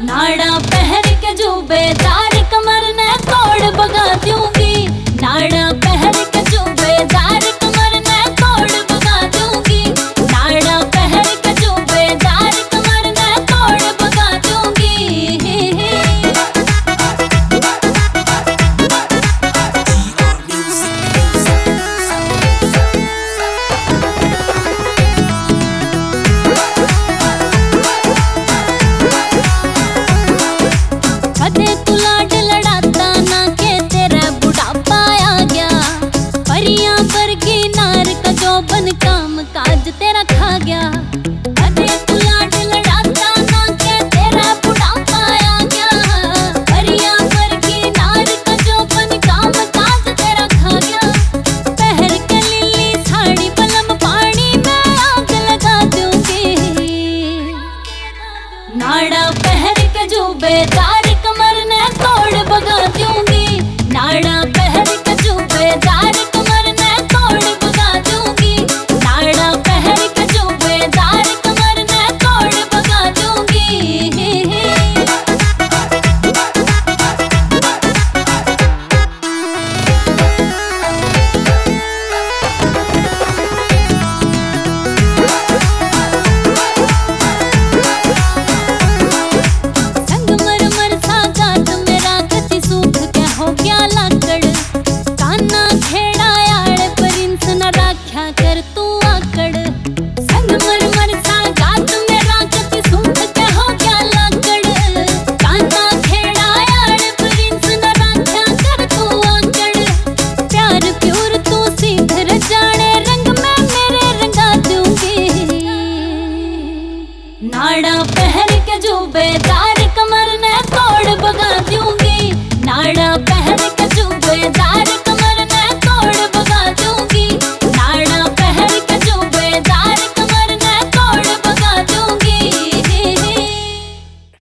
नाड़ा पहन के जुबेदार कमर ने तोड़ भगा दूंगी। नाड़ा पहन के जुबेदार कमर ने तोड़ भगा दूंगी। नाड़ा पहन के जुबेदार कमर ने तोड़ भगा दूंगी। कदे तू लाड लड़ाता ना के तेरा बुढ़ापा आ गया। परियां वर्गी नार का जोबन काम काज तेरा खा गया। कदे तू लाड लड़ाता ना के तेरा बुढ़ापा आ गया। परियां वर्गी नार का जोबन काम काज तेरा खा गया। पहर के लीली साड़ी बलम पानी में आग लगा दूंगी। नाड़ा पहर के जुबेदार